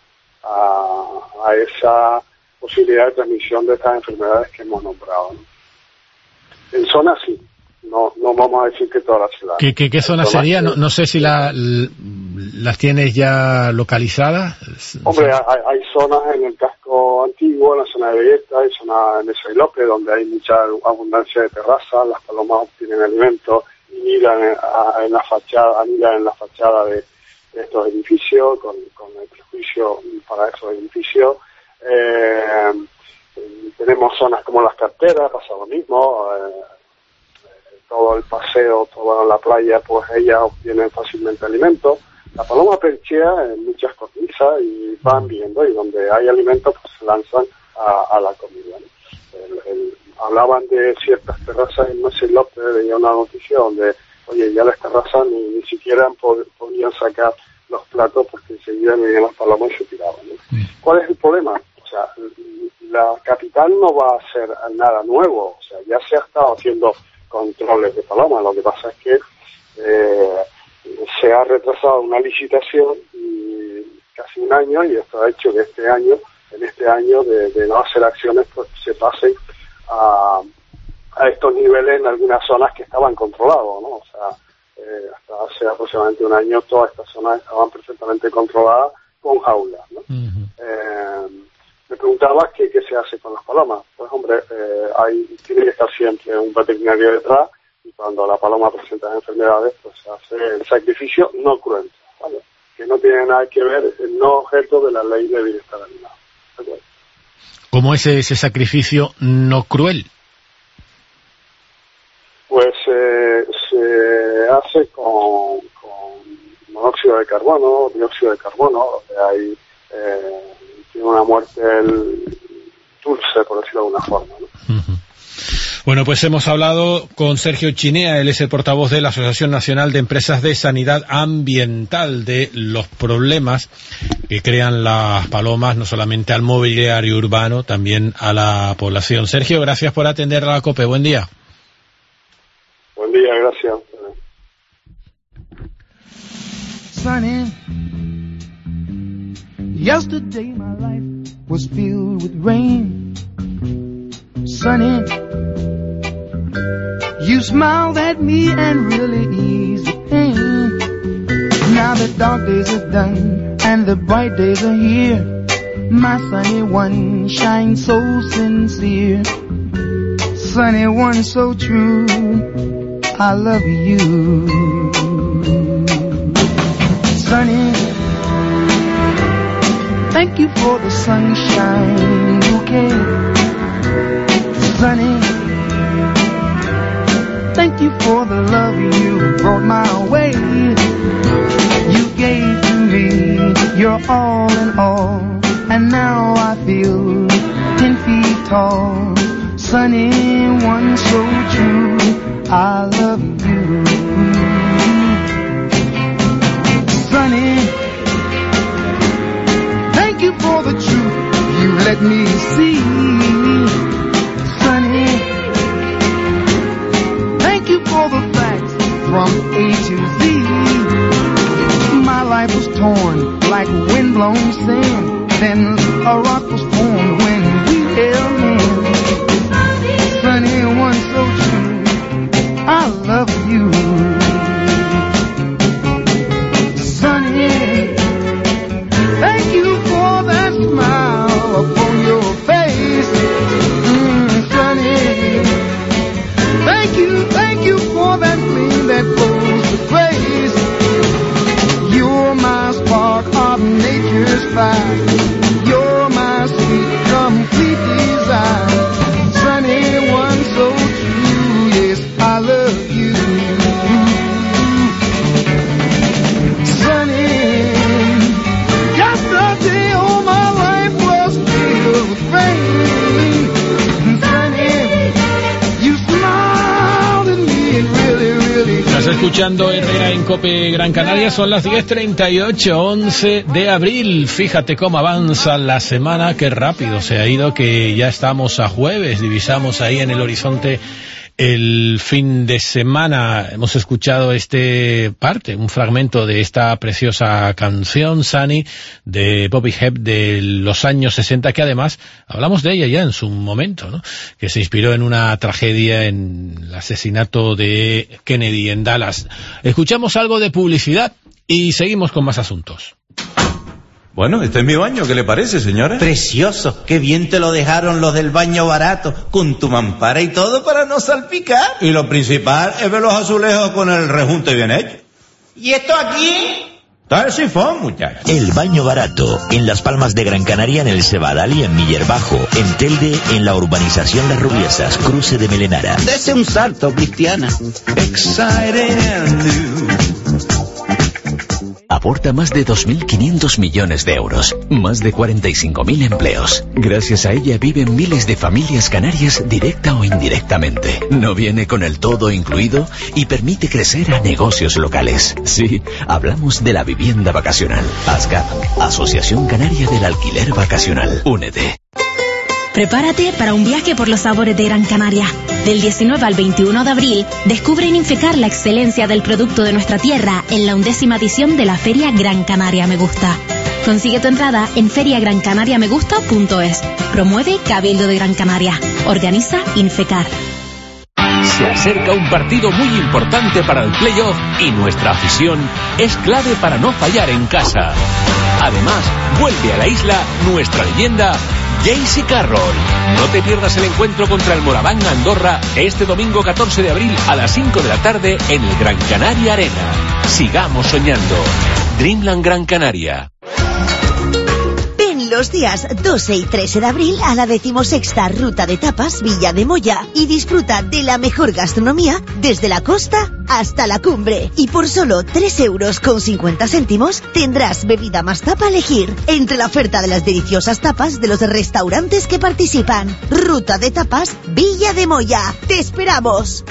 a, a esa posibilidad de transmisión de estas enfermedades que hemos nombrado, ¿no? En zonas sí, no no vamos a decir que todas las ciudades. ¿Qué, qué, qué zona sería? Que... No, no sé si la, las tienes ya localizadas. Hombre, hay, hay zonas en el casco antiguo, en la zona de Belleta, hay zonas en Mesa y López, donde hay mucha abundancia de terrazas, las palomas obtienen alimentos, anidan en, en la fachada, anidan en la fachada de, de estos edificios, con, con el prejuicio para esos edificios. Eh, Tenemos zonas como las carteras, pasa lo mismo, eh, todo el paseo, toda la playa, pues ellas obtienen fácilmente alimentos. La paloma perchea en muchas cornisas y van viendo, y donde hay alimentos pues se lanzan a, a la comida, ¿no? El, el, hablaban de ciertas terrazas en Mesa y López, veía una noticia donde, oye, ya las terrazas ni, ni siquiera pod, podían sacar los platos porque enseguida venían las palomas y se tiraban, ¿no? Sí. ¿Cuál es el problema? O sea, la capital no va a hacer nada nuevo, o sea, ya se ha estado haciendo controles de palomas, lo que pasa es que eh, se ha retrasado una licitación y casi un año, y esto ha hecho que este año, en este año de, de no hacer acciones, pues se pasen a, a estos niveles en algunas zonas que estaban controlados, ¿no? O sea, eh, hasta hace aproximadamente un año todas estas zonas estaban perfectamente controladas con jaulas, ¿no? Uh-huh. eh, Me preguntabas qué, qué se hace con las palomas. Pues hombre, eh, hay, tiene que estar siempre un veterinario detrás, y cuando la paloma presenta enfermedades, pues se hace el sacrificio no cruento, ¿vale? Que que no tiene nada que ver, no objeto de la ley de bienestar animal. ¿De acuerdo? ¿Cómo es ese sacrificio no cruel? Pues eh, se hace con, con monóxido de carbono, dióxido de carbono, donde hay eh, tiene una muerte el, dulce, por decirlo de alguna forma, ¿no? Uh-huh. Bueno, pues hemos hablado con Sergio Chinea, él es el portavoz de la Asociación Nacional de Empresas de Sanidad Ambiental, de los problemas que crean las palomas, no solamente al mobiliario urbano, también a la población. Sergio, gracias por atender a la COPE. Buen día. Buen día, gracias. Sunny, yesterday my life was filled with rain. Sunny, you smiled at me and really eased the pain. Now the dark days are done and the bright days are here. My sunny one shines so sincere. Sunny one so true, I love you. Sunny, thank you for the sunshine bouquet. Sunny, thank you for the love you brought my way. You gave to me your all in all, and now I feel ten feet tall. Sunny one so true, I love you. Sunny, thank you for the truth you let me see. Sunny, thank you for the facts from A to Z. My life was torn like windblown sand, then a rock was formed when we held hands. Sunny one so true, I love you. Sunny, thank you for that smile upon your face. Mm, sunny, thank you, thank you for that gleam that flows with grace. You're my spark of nature's fire. You're my sweet, complete desire. Sunny one so true, yes, I love you. Sunny, yesterday all my life was filled with rain. Sunny, you smiled at me and really, really. Estás escuchando Herrera en COPE Gran Canaria, son las diez treinta y ocho, once de abril. Fíjate cómo avanza la semana, qué rápido se ha ido, que ya estamos a jueves, divisamos ahí en el horizonte el fin de semana. Hemos escuchado este parte, un fragmento de esta preciosa canción, Sunny, de Bobby Hebb, de los años sesenta, que además hablamos de ella ya en su momento, ¿no? Que se inspiró en una tragedia, en el asesinato de Kennedy en Dallas. Escuchamos algo de publicidad y seguimos con más asuntos. Bueno, este es mi baño, ¿qué le parece, señora? Precioso, qué bien te lo dejaron los del baño barato, con tu mampara y todo para no salpicar. Y lo principal es ver los azulejos con el rejunte bien hecho. ¿Y esto aquí? Está el sifón, muchacho. El baño barato, en Las Palmas de Gran Canaria, en el Cebadal y en Miller Bajo, en Telde, en la urbanización Las Rubiesas, cruce de Melenara. Dese un salto, Cristiana. Exciting and new. Aporta más de dos mil quinientos millones de euros, más de cuarenta y cinco mil empleos. Gracias a ella viven miles de familias canarias directa o indirectamente. No viene con el todo incluido y permite crecer a negocios locales. Sí, hablamos de la vivienda vacacional. ASCAP, Asociación Canaria del Alquiler Vacacional. Únete. Prepárate para un viaje por los sabores de Gran Canaria. Del diecinueve al veintiuno de abril, descubre en Infecar la excelencia del producto de nuestra tierra en la undécima edición de la Feria Gran Canaria Me Gusta. Consigue tu entrada en feria gran canaria me gusta punto es. Promueve Cabildo de Gran Canaria. Organiza Infecar. Se acerca un partido muy importante para el playoff y nuestra afición es clave para no fallar en casa. Además, vuelve a la isla nuestra leyenda Jaycee Carroll. No te pierdas el encuentro contra el Moraván Andorra este domingo catorce de abril a las cinco de la tarde en el Gran Canaria Arena. Sigamos soñando. Dreamland Gran Canaria. Ven los días doce y trece de abril a la decimosexta Ruta de Tapas Villa de Moya y disfruta de la mejor gastronomía desde la costa hasta la cumbre. Y por solo tres euros con cincuenta céntimos tendrás bebida más tapa a elegir entre la oferta de las deliciosas tapas de los restaurantes que participan. Ruta de Tapas Villa de Moya. ¡Te esperamos!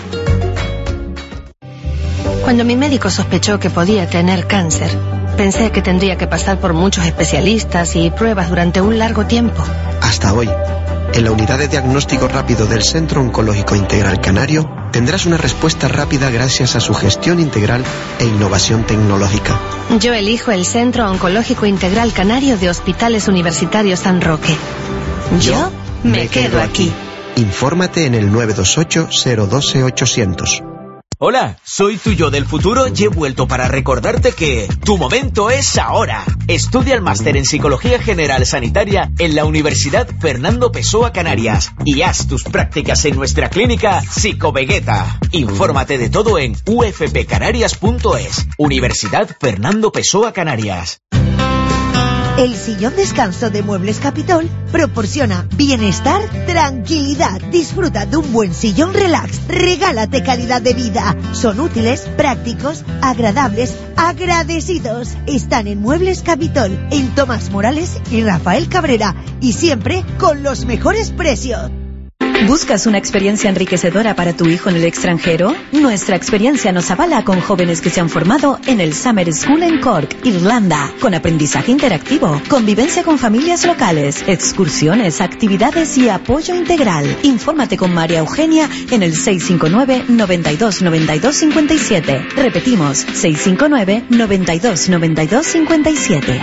Cuando mi médico sospechó que podía tener cáncer, pensé que tendría que pasar por muchos especialistas y pruebas durante un largo tiempo. Hasta hoy, en la unidad de diagnóstico rápido del Centro Oncológico Integral Canario, tendrás una respuesta rápida gracias a su gestión integral e innovación tecnológica. Yo elijo el Centro Oncológico Integral Canario de Hospitales Universitarios San Roque. Yo me quedo aquí. Infórmate en el nueve dos ocho cero uno dos ochocientos. Hola, soy tu yo del futuro y he vuelto para recordarte que tu momento es ahora. Estudia el máster en Psicología General Sanitaria en la Universidad Fernando Pessoa Canarias y haz tus prácticas en nuestra clínica Psicovegueta. Infórmate de todo en u f p canarias punto es. Universidad Fernando Pessoa Canarias. El sillón descanso de Muebles Capitol proporciona bienestar, tranquilidad. Disfruta de un buen sillón relax. Regálate calidad de vida. Son útiles, prácticos, agradables, agradecidos. Están en Muebles Capitol, en Tomás Morales y Rafael Cabrera. Y siempre con los mejores precios. ¿Buscas una experiencia enriquecedora para tu hijo en el extranjero? Nuestra experiencia nos avala con jóvenes que se han formado en el Summer School en Cork, Irlanda, con aprendizaje interactivo, convivencia con familias locales, excursiones, actividades y apoyo integral. Infórmate con María Eugenia en el seis cinco nueve, noventa y dos, noventa y dos, cincuenta y siete. Repetimos, seis cinco nueve, noventa y dos, noventa y dos, cincuenta y siete.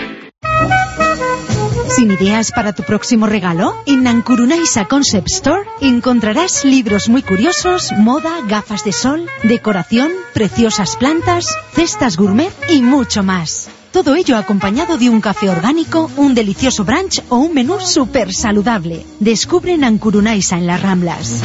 ¿Sin ideas para tu próximo regalo? En Nankurunaisa Concept Store encontrarás libros muy curiosos, moda, gafas de sol, decoración, preciosas plantas, cestas gourmet y mucho más. Todo ello acompañado de un café orgánico, un delicioso brunch o un menú súper saludable. Descubre Nankurunaisa en las Ramblas.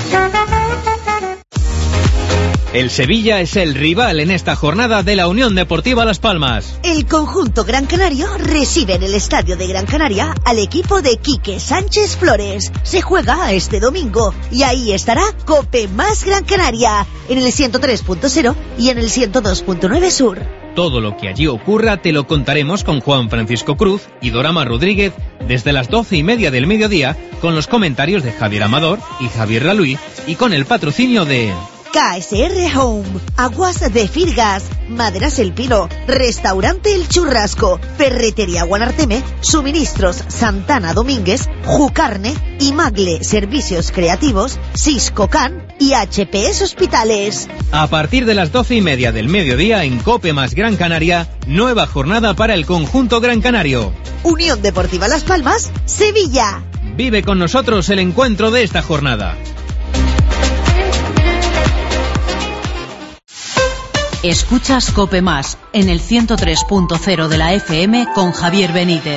El Sevilla es el rival en esta jornada de la Unión Deportiva Las Palmas. El conjunto Gran Canario recibe en el Estadio de Gran Canaria al equipo de Quique Sánchez Flores. Se juega este domingo y ahí estará Cope Más Gran Canaria en el ciento tres punto cero y en el ciento dos punto nueve Sur. Todo lo que allí ocurra te lo contaremos con Juan Francisco Cruz y Dorama Rodríguez desde las doce y media del mediodía con los comentarios de Javier Amador y Javier Laluí y con el patrocinio de K S R Home, Aguas de Firgas, Maderas El Pino, Restaurante El Churrasco, Ferretería Guanarteme, Suministros Santana Domínguez, Jucarne, Imagle Servicios Creativos, Cisco Can y H P S Hospitales. A partir de las doce y media del mediodía en Cope Más Gran Canaria, nueva jornada para el conjunto Gran Canario. Unión Deportiva Las Palmas, Sevilla. Vive con nosotros el encuentro de esta jornada. Escuchas Cope Más en el ciento tres punto cero de la F M con Javier Benítez.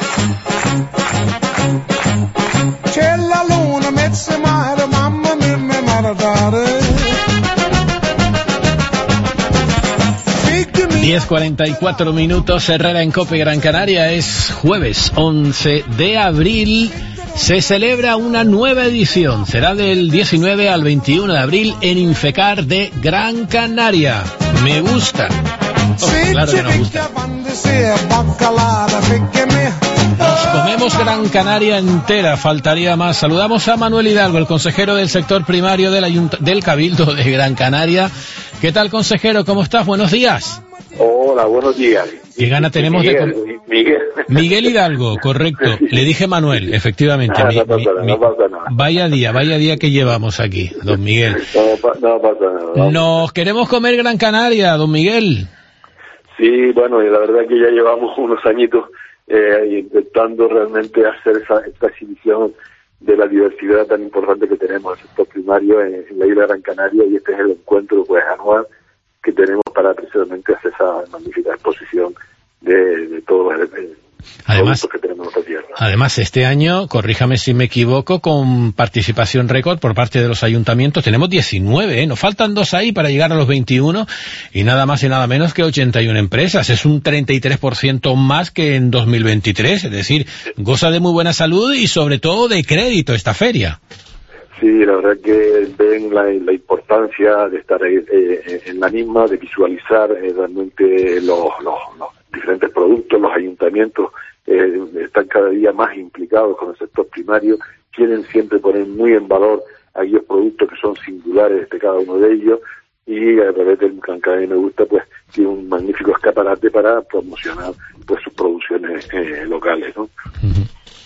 diez cuarenta y cuatro minutos, Herrera en Cope Gran Canaria. Es jueves once de abril. Se celebra una nueva edición. Será del diecinueve al veintiuno de abril en Infecar de Gran Canaria. Me gusta. Oh, claro que nos gusta. Nos comemos Gran Canaria entera, faltaría más. Saludamos a Manuel Hidalgo, el consejero del sector primario del, Ayunt- del Cabildo de Gran Canaria. ¿Qué tal, consejero? ¿Cómo estás? Buenos días. Hola, buenos días. ¿Qué gana tenemos Miguel, de... Miguel. Miguel Hidalgo, correcto. Le dije Manuel, efectivamente. Ah, Mi, no pasa nada, mi, no pasa nada. Vaya día, vaya día que llevamos aquí, don Miguel. No, no pasa nada. Nos queremos comer Gran Canaria, don Miguel. Sí, bueno, y la verdad que ya llevamos unos añitos eh, intentando realmente hacer esa, esta exhibición de la diversidad tan importante que tenemos en el sector primario en, en la isla de Gran Canaria, y este es el encuentro pues anual que tenemos para precisamente hacer esa magnífica exposición de, de todos los, Además, productos que tenemos en nuestra tierra. Además, este año, corríjame si me equivoco, con participación récord por parte de los ayuntamientos, tenemos diecinueve, ¿eh? Nos faltan dos ahí para llegar a los veintiuno, y nada más y nada menos que ochenta y una empresas. Es un treinta y tres por ciento más que en dos mil veintitrés, es decir, goza de muy buena salud y sobre todo de crédito esta feria. Sí, la verdad que ven la, la importancia de estar ahí, eh, en la misma, de visualizar eh, realmente los, los, los diferentes productos. Los ayuntamientos eh, están cada día más implicados con el sector primario, quieren siempre poner muy en valor aquellos productos que son singulares de cada uno de ellos, y a través del Gran Canaria Me Gusta pues tiene un magnífico escaparate para promocionar pues sus producciones eh, locales, ¿no? Uh-huh.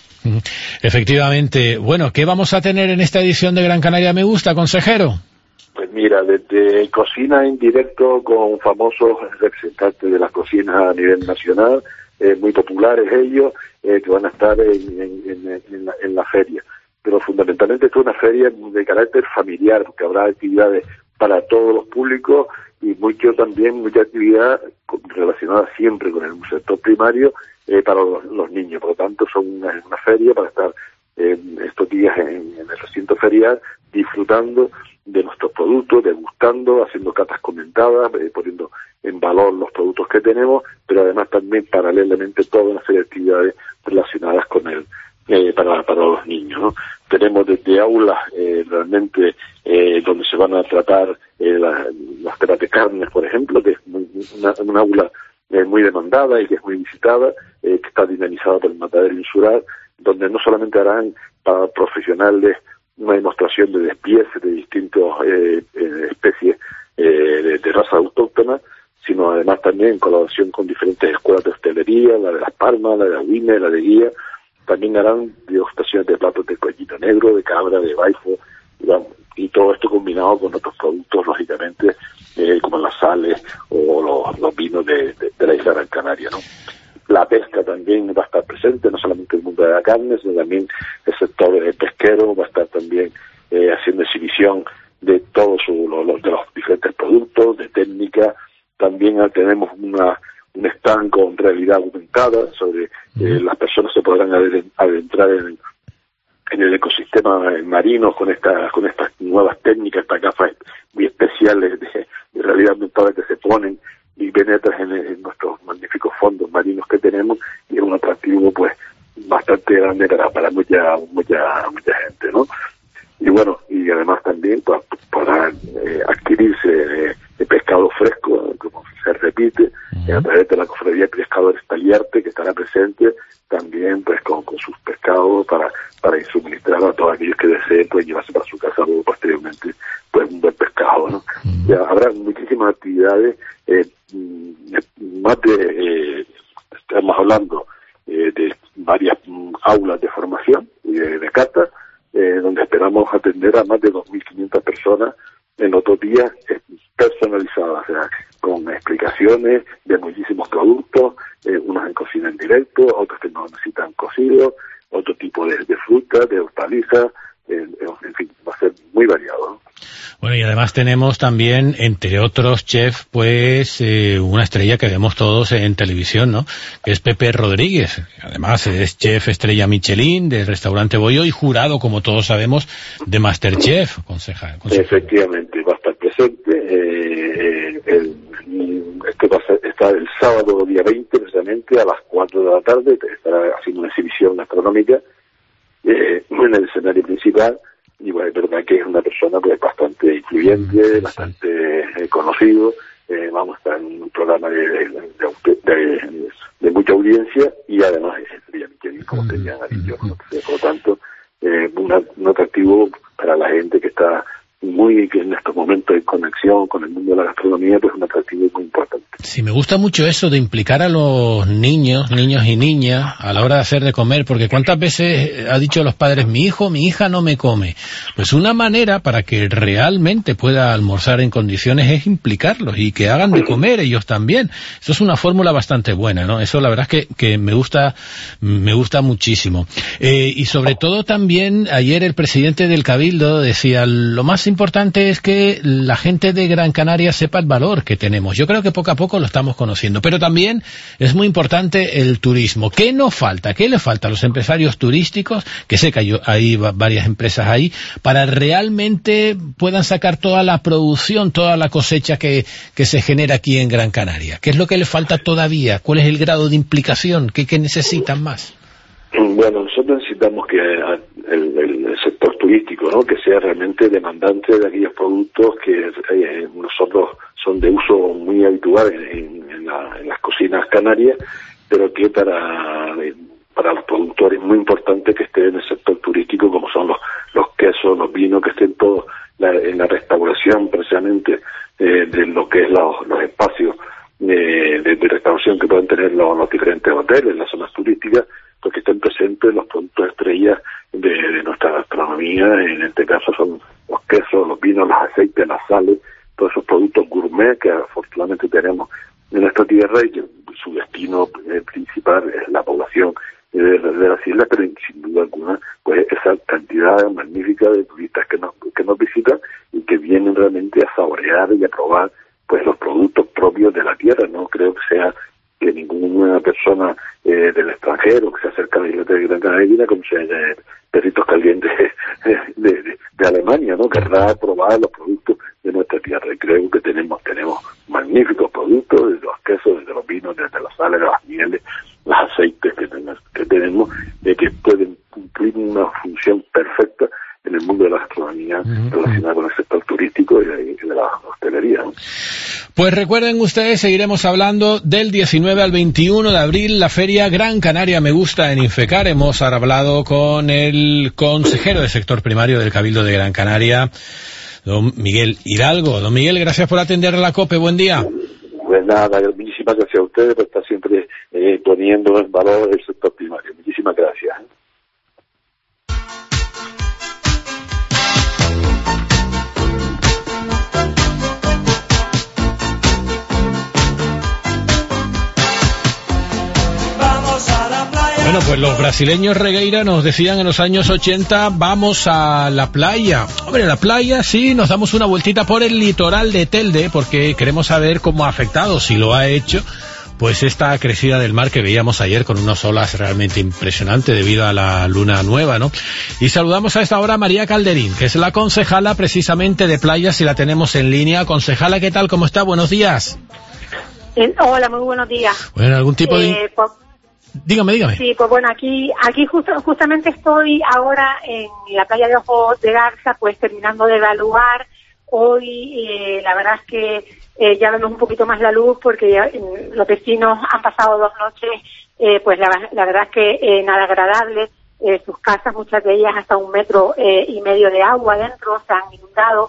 Efectivamente. Bueno, ¿qué vamos a tener en esta edición de Gran Canaria Me Gusta, consejero? Pues mira, desde cocina en directo con famosos representantes de las cocinas a nivel nacional, eh, muy populares ellos, eh, que van a estar en, en, en, en, la, en la feria. Pero fundamentalmente esto es una feria de carácter familiar, porque habrá actividades para todos los públicos y mucho también, mucha actividad relacionada siempre con el sector primario, Eh, para los, los niños. Por lo tanto, son una, una feria para estar eh, estos días en, en el recinto ferial, disfrutando de nuestros productos, degustando, haciendo catas comentadas, eh, poniendo en valor los productos que tenemos, pero además también paralelamente toda una serie de actividades relacionadas con el eh, para, para los niños, ¿no? Tenemos desde aulas eh, realmente eh, donde se van a tratar eh, la, las terapias de carnes, por ejemplo, que es muy, una, una aula Eh, muy demandada y que es muy visitada, eh, que está dinamizada por el matadero insular, donde no solamente harán para profesionales una demostración de despiece de distintas eh, eh, especies eh, de, de raza autóctona, sino además también en colaboración con diferentes escuelas de hostelería, la de Las Palmas, la de Agüime, la de Guía. También harán degustaciones de platos de collito negro, de cabra, de baifo, digamos, y todo esto combinado con otros productos, lógicamente, eh, como las sales o los, los vinos de, de, de la isla Gran Canaria, ¿no? La pesca también va a estar presente, no solamente el mundo de la carne, sino también el sector pesquero va a estar también eh, haciendo exhibición de todos los, los, de los diferentes productos, de técnica. También tenemos una un stand con realidad aumentada, sobre eh, las personas se podrán adentrar en en el ecosistema marino con estas con estas nuevas técnicas, estas gafas muy especiales de, de realidad aumentada que se ponen y penetran en, en nuestros magníficos fondos marinos que tenemos, y es un atractivo pues bastante grande para, para mucha mucha mucha gente, ¿no? Y bueno, y además también pues, podrán eh, adquirirse eh, de pescado fresco, como se repite, uh-huh. a través de la Cofradía de Pescadores Taliarte, que estará presente también pues con, con sus pescados para para suministrar a todos aquellos que deseen pues llevarse para su casa luego posteriormente pues un buen pescado, ¿no? Uh-huh. Ya habrá muchísimas actividades, eh, más de eh, estamos hablando eh, de varias um, aulas de formación y de, de cata, eh, donde esperamos atender a más de dos mil quinientas personas en los dos días, eh, personalizadas, o sea, con explicaciones de muchísimos productos, eh, unos en cocina en directo, otros que no necesitan cocido, otro tipo de, de frutas, de hortalizas, eh, en fin, va a ser muy variado, ¿no? Bueno, y además tenemos también, entre otros chefs, pues eh, una estrella que vemos todos en televisión, ¿no? Que es Pepe Rodríguez. Además es chef estrella Michelin del restaurante Bollo y jurado, como todos sabemos, de MasterChef, concejal. Efectivamente, va a estar presente. Eh, el, esto va a ser, está el sábado día veinte, precisamente, a las cuatro de la tarde, estará haciendo una exhibición gastronómica eh, en el escenario principal. Y bueno, es verdad que es una persona pues bastante influyente, bastante eh, conocido, eh, vamos a estar en un programa de, de, de, de, de mucha audiencia, y además es estrella Michelin, como tenían dicho, ¿no? Por lo tanto, eh, una, un atractivo para la gente que está muy en estos momentos en conexión con el mundo de la gastronomía, pues un atractivo muy importante. Sí, me gusta mucho eso de implicar a los niños, niños y niñas a la hora de hacer de comer, porque cuántas veces ha dicho los padres, mi hijo, mi hija no me come. pues una manera para que realmente pueda almorzar en condiciones es implicarlos y que hagan de comer ellos también. Eso es una fórmula bastante buena, ¿no? Eso la verdad es que, que me gusta, me gusta muchísimo. Eh, y sobre todo también, ayer el presidente del Cabildo decía, lo más importante es que la gente de Gran Canaria sepa el valor que tenemos. Yo creo que poco a poco lo estamos conociendo, pero también es muy importante el turismo. ¿Qué nos falta? ¿Qué le falta a los empresarios turísticos? Que sé que hay, hay varias empresas ahí, para realmente puedan sacar toda la producción, toda la cosecha que, que se genera aquí en Gran Canaria. ¿Qué es lo que le falta todavía? ¿Cuál es el grado de implicación? ¿Qué, qué necesitan más? Bueno, nosotros necesitamos que el, el sector turístico, ¿no?, que sea realmente demandante de aquellos productos que eh, nosotros son de uso muy habitual en, en, la, en las cocinas canarias, pero que para para los productores es muy importante que estén en el sector turístico, como son los los quesos, los vinos, que estén todos la, en la restauración precisamente eh, de lo que es los, los espacios eh, de, de restauración que pueden tener los, los diferentes hoteles, las zonas turísticas, pues que estén presentes los productos estrellas de, de nuestra gastronomía. En este caso son los quesos, los vinos, los aceites, las sales, todos esos productos gourmet que afortunadamente tenemos en nuestra tierra y que su destino eh, principal es la población eh, de, de las islas, pero sin duda alguna pues esa cantidad magnífica de turistas que nos, que nos visitan y que vienen realmente a saborear y a probar pues los productos propios de la tierra. No creo que sea que ninguna persona eh, del extranjero que se acerca a la isla de Gran Canaria, como sea eh, perritos calientes de, de, de, de Alemania, ¿no?, querrá probar los productos de nuestra tierra. Y creo que tenemos tenemos magníficos productos, desde los quesos, desde los vinos, desde las sales, las mieles, los aceites que, tenemos, que tenemos, eh, que pueden cumplir una función perfecta en el mundo de la gastronomía uh-huh. relacionada con el sector turístico y de, y de la hostelería, ¿no? Pues recuerden ustedes, seguiremos hablando del diecinueve al veintiuno de abril, la Feria Gran Canaria Me Gusta en Infecar. Hemos hablado con el consejero de sector primario del Cabildo de Gran Canaria, don Miguel Hidalgo. Don Miguel, gracias por atender a la COPE. Buen día. Pues nada, muchísimas gracias a ustedes por estar siempre eh, poniendo en valor el sector primario. Muchísimas gracias. Bueno, pues los brasileños Regueira nos decían en los años ochenta, vamos a la playa. Hombre, la playa sí, nos damos una vueltita por el litoral de Telde, porque queremos saber cómo ha afectado, si lo ha hecho, pues esta crecida del mar que veíamos ayer con unas olas realmente impresionantes debido a la luna nueva, ¿no? Y saludamos a esta hora a María Calderín, que es la concejala precisamente de playas, y la tenemos en línea. Concejala, ¿qué tal? ¿Cómo está? Buenos días. Eh, hola, muy buenos días. Bueno, algún tipo de... Eh, pues... Dígame, dígame. Sí, pues bueno, aquí aquí justo, justamente estoy ahora en la playa de Ojos de Garza, pues terminando de evaluar. Hoy eh, la verdad es que eh, ya vemos un poquito más la luz porque ya, eh, los vecinos han pasado dos noches, eh, pues la, la verdad es que eh, nada agradable. Eh, sus casas, muchas de ellas hasta un metro eh, y medio de agua dentro, se han inundado.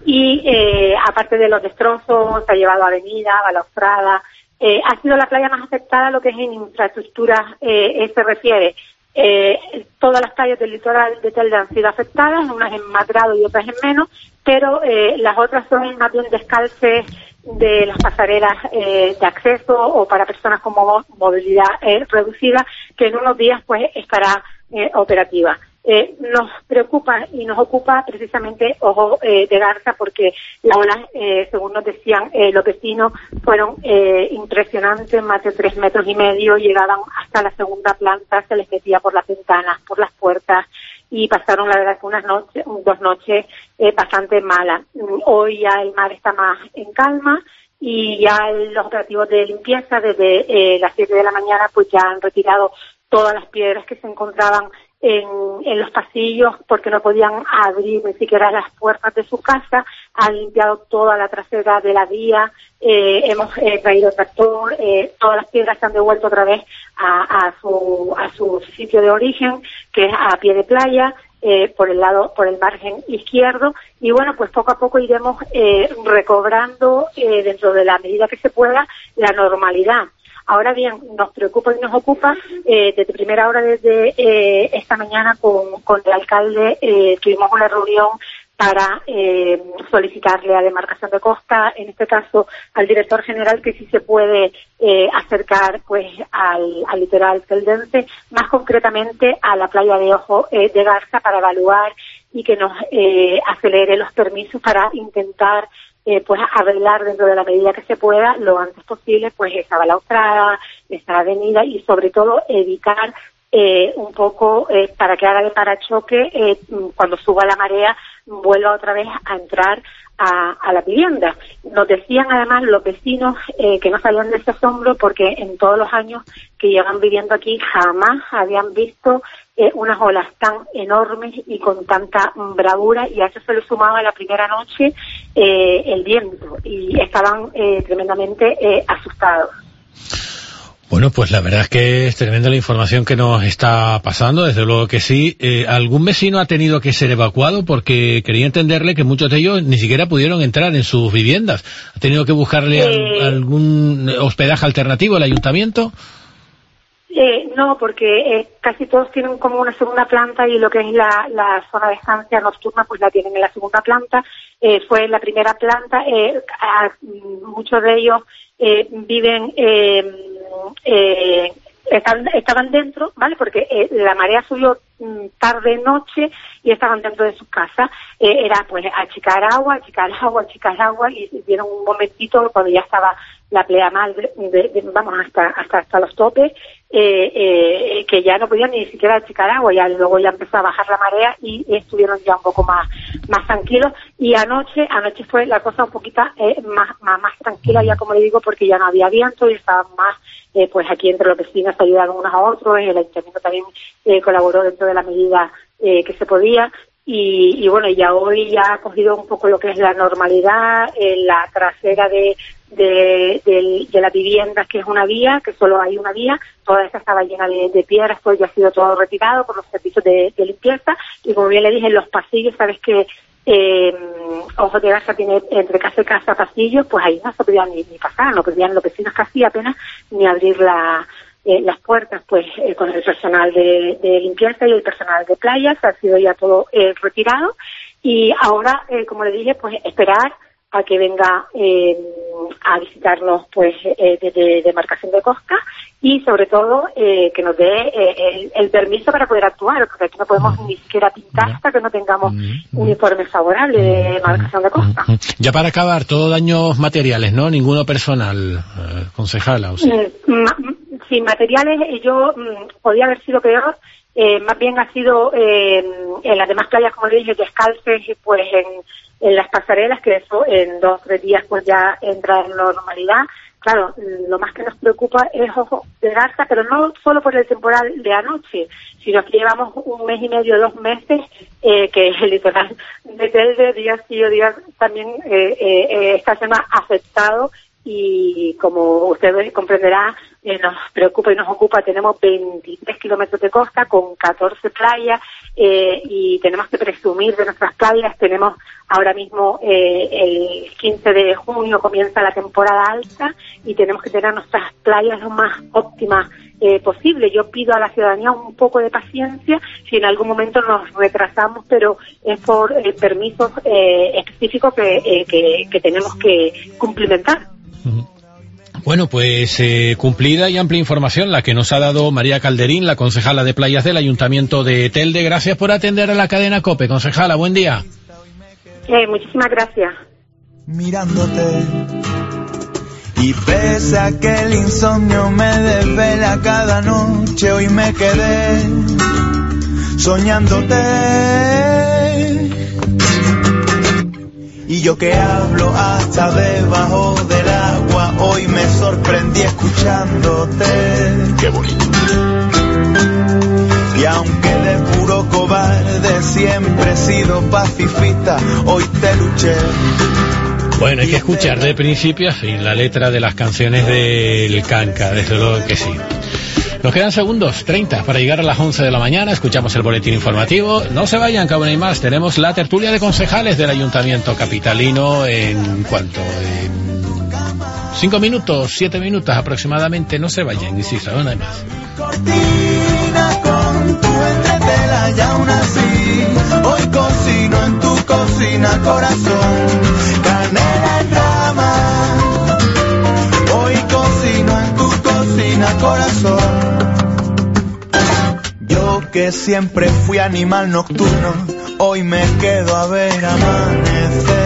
Y eh, aparte de los destrozos, se ha llevado avenida, balaustrada. Eh, ha sido la playa más afectada lo que es en infraestructura eh, se refiere. Eh, todas las playas del litoral de Telde han sido afectadas, unas en más grado y otras en menos, pero eh, las otras son más bien descalces de las pasarelas eh, de acceso o para personas con movilidad eh, reducida, que en unos días pues estará eh, operativa. Eh, nos preocupa y nos ocupa precisamente Ojo eh, de Garza porque las olas, eh, según nos decían eh, los vecinos, fueron eh, impresionantes, más de tres metros y medio, llegaban hasta la segunda planta, se les metía por las ventanas, por las puertas y pasaron la verdad que unas noches, dos noches eh, bastante malas. Hoy ya el mar está más en calma y ya los operativos de limpieza desde eh, las siete de la mañana pues ya han retirado todas las piedras que se encontraban En, en los pasillos porque no podían abrir ni siquiera las puertas de su casa, han limpiado toda la trasera de la vía, eh, hemos eh, traído tractor, eh, todas las piedras se han devuelto otra vez a, a su a su sitio de origen, que es a pie de playa, eh, por el lado, por el margen izquierdo, y bueno, pues poco a poco iremos eh, recobrando eh, dentro de la medida que se pueda la normalidad. Ahora bien, nos preocupa y nos ocupa, eh, desde primera hora, desde eh, esta mañana con, con el alcalde, eh, tuvimos una reunión para eh, solicitarle a Demarcación de Costa, en este caso al director general, que sí se puede eh, acercar pues al, al litoral celdense, más concretamente a la playa de Ojo eh, de Garza, para evaluar y que nos eh, acelere los permisos para intentar eh, pues arreglar dentro de la medida que se pueda lo antes posible pues esa balaustrada, esa avenida y sobre todo evitar Eh, un poco eh, para que haga de parachoque eh, cuando suba la marea, vuelva otra vez a entrar a, a la vivienda. Nos decían además los vecinos eh, que no salían de ese asombro porque en todos los años que llevan viviendo aquí jamás habían visto eh, unas olas tan enormes y con tanta bravura, y a eso se le sumaba la primera noche eh, el viento, y estaban eh, tremendamente eh, asustados. Bueno, pues la verdad es que es tremenda la información que nos está pasando, desde luego que sí. Eh, ¿Algún vecino ha tenido que ser evacuado? Porque quería entenderle que muchos de ellos ni siquiera pudieron entrar en sus viviendas. ¿Ha tenido que buscarle eh, al, algún hospedaje alternativo al ayuntamiento? Eh, no, porque eh, casi todos tienen como una segunda planta, y lo que es la, la zona de estancia nocturna pues la tienen en la segunda planta. Eh, fue en la primera planta, eh, a, muchos de ellos eh, viven... Eh, Eh, estaban, estaban dentro, ¿vale? Porque eh, la marea subió mm, tarde-noche y estaban dentro de sus casas. Eh, era pues achicar agua, achicar agua, achicar agua, y vieron un momentito cuando ya estaba la pleamar, de, de, de, vamos, hasta, hasta hasta los topes, eh, eh, que ya no podían ni siquiera achicar agua. Ya luego ya empezó a bajar la marea y estuvieron ya un poco más más tranquilos. Y anoche, anoche fue la cosa un poquito eh, más, más más tranquila, ya como le digo, porque ya no había viento y estaban más Eh, pues aquí entre los vecinos se ayudaron unos a otros, el ayuntamiento también eh, colaboró dentro de la medida eh, que se podía, y, y bueno, ya hoy ya ha cogido un poco lo que es la normalidad, eh, la trasera de, de, de, de las viviendas, que es una vía, que solo hay una vía, toda esa estaba llena de, de piedras, pues ya ha sido todo retirado por los servicios de, de limpieza, y como bien le dije, en los pasillos, sabes que Eh, Ojo de Garza tiene entre casa y casa pasillos, pues ahí no se podían ni, ni pasar, no podían los vecinos casi apenas ni abrir la, eh, las puertas, pues eh, con el personal de, de limpieza y el personal de playas ha sido ya todo eh, retirado, y ahora, eh, como le dije, pues esperar a que venga eh, a visitarnos pues eh, desde Demarcación de Costa, y sobre todo eh, que nos dé eh, el, el permiso para poder actuar, porque aquí no podemos ni siquiera pintar hasta que no tengamos un informe favorable de Demarcación de Costa. Ya para acabar, todo daños materiales, ¿no? Ninguno personal, eh, concejala. O sea. Ma sin materiales, yo mm, podía haber sido peor. Eh, más bien ha sido eh, en las demás playas, como le dije, descalces, y pues en, en las pasarelas, que eso en dos o tres días pues ya entra en normalidad. Claro, lo más que nos preocupa es Ojo de Garza, pero no solo por el temporal de anoche, sino que llevamos un mes y medio, dos meses, eh, que el litoral de Telde, día sí o día también eh, eh, está siendo afectado, y como usted comprenderá, eh, nos preocupa y nos ocupa. Tenemos veintitrés kilómetros de costa con catorce playas, eh, y tenemos que presumir de nuestras playas. Tenemos ahora mismo eh, el quince de junio comienza la temporada alta, y tenemos que tener nuestras playas lo más óptimas eh, posible. Yo pido a la ciudadanía un poco de paciencia si en algún momento nos retrasamos, pero es por eh, permisos eh, específicos que, eh, que, que tenemos que cumplimentar. Bueno, pues eh, cumplida y amplia información la que nos ha dado María Calderín, la concejala de playas del Ayuntamiento de Telde. Gracias por atender a la cadena COPE, concejala. Buen día. Eh, muchísimas gracias. Mirándote, y pese a que el insomnio me desvela cada noche, hoy me quedé soñándote. Y yo que hablo hasta debajo del agua, hoy me sorprendí escuchándote. Qué bonito. Y aunque de puro cobarde siempre he sido pacifista, hoy te luché. Bueno, hay que escuchar de principio a fin la letra de las canciones del Canca, desde luego que sí. Nos quedan segundos, treinta, para llegar a las once de la mañana. Escuchamos el boletín informativo. No se vayan, que aún hay más. Tenemos la tertulia de concejales del Ayuntamiento capitalino en cuanto... En Cinco minutos, siete minutos aproximadamente, no se vayan, insisto, una vez más. Cortina con tu entretela y aún así, hoy cocino en tu cocina, corazón, canela en rama. Hoy cocino en tu cocina, corazón. Yo que siempre fui animal nocturno, hoy me quedo a ver amanecer.